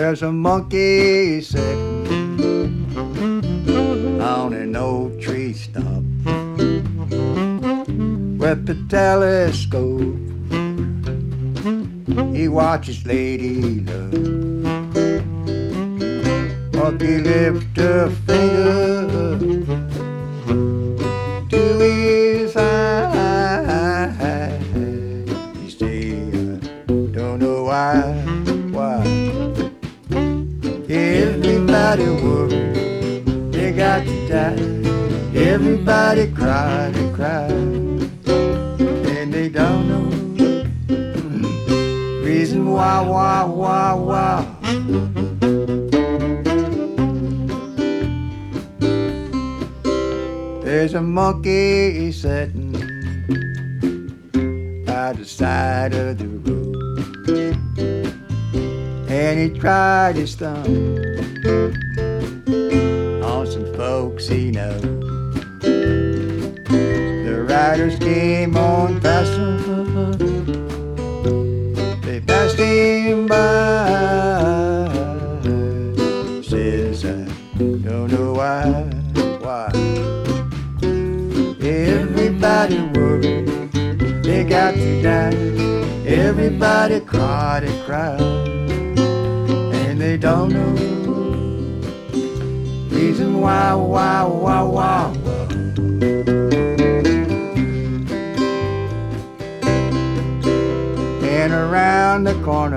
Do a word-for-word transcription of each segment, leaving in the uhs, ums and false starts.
There's a monkey sitting on an old tree stump with the telescope. He watches Lady Luck. Monkey lift a finger to his eye. He say, I don't know why, why. Everybody worried, they got to die. Everybody cried and cried, and they don't know reason why, why, why, why. There's a monkey sitting by the side of the road, and he tried his thumb on some folks he knows. The riders came on past him, they passed him by. Says, I don't know why, why. Everybody worried, they got to die. Everybody cried and cried, and they don't know reason why, why, why, why, why. And around the corner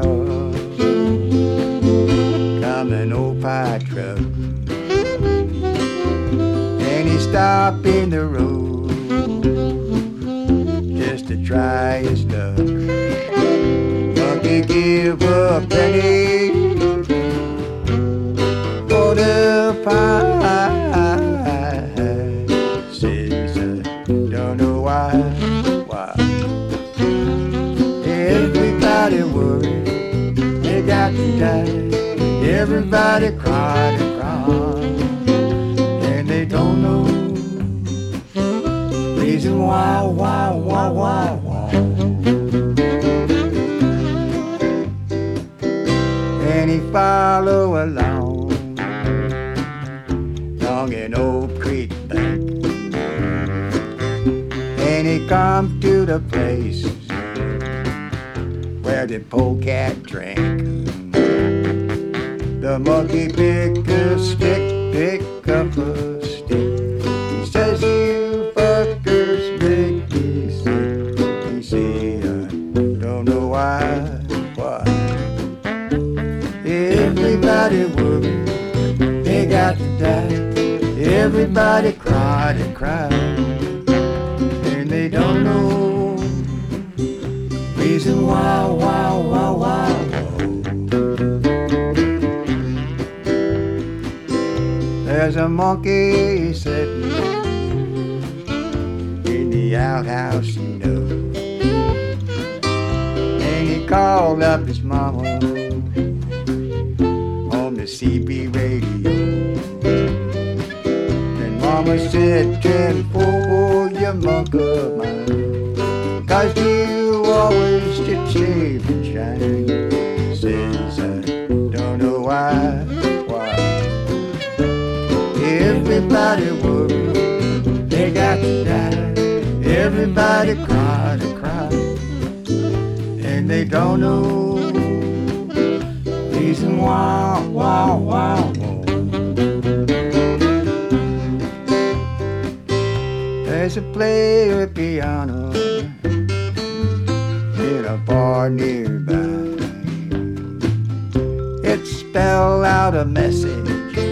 come an old pie truck, and he stopped in the road just to try his luck. Monkey give a penny for the pie. Says, I don't know why, why. Everybody worried, they got to die. Everybody cried and cried, and they don't know reason why, why, why, why, why. And he follow along along an old creek bank, and he come to the place where the polecat drank. The monkey pick a stick, pick up a stick. He says, you fuckers make me sick. He say, I don't know why, why. Everybody worried, they got to die. Everybody cried and cried, and they don't know reason why, why, why, why. There's a monkey sitting in the outhouse, you know, and he called up his mama on the C B radio. And mama said, ten for your monk of mine, 'cause you always did shave and shine. Says, I don't know why, why. Everybody worried, they got to die. Everybody cried and cried, and they don't know reason why, why, why, why. There's a player piano in a bar nearby. It spelled out a message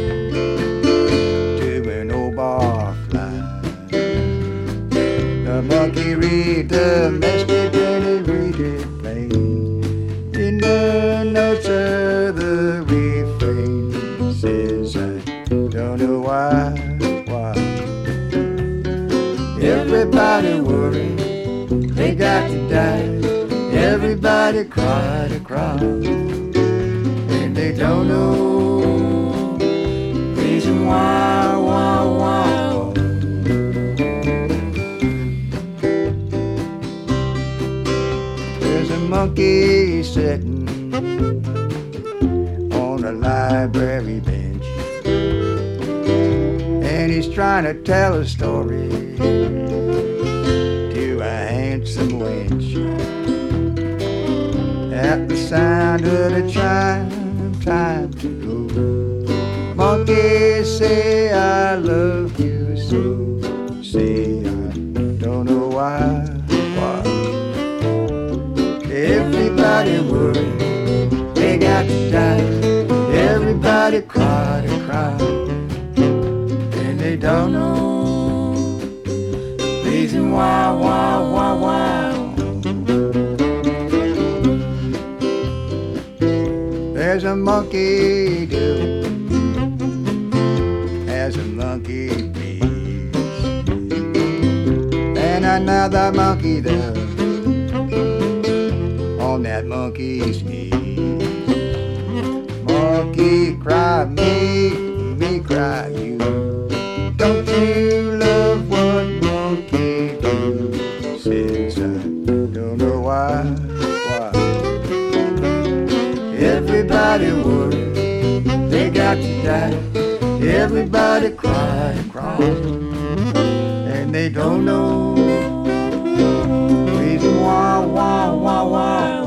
monkey read the message and he read it plain in the notes of the refrain. Says, I don't know why, why. Everybody worried, they got to die. Everybody cried and cried, and they don't know reason why, why, why. Monkey sitting on a library bench, and he's trying to tell a story to a handsome wench. At the sound of the chime, time to go, monkeys say I love you so. Say I don't know why, why. Everybody worried, they got to die. Everybody cried and cried, and they don't know the reason why, why, why, why. There's a monkey do, there's a monkey please, and another monkey there on that monkey's knee. Monkey cry me, me cry you. Don't you love what monkey do? Says I don't know why, why. Everybody worried, they got to die. Everybody cry and cry, and they don't know reason why, why, why, why.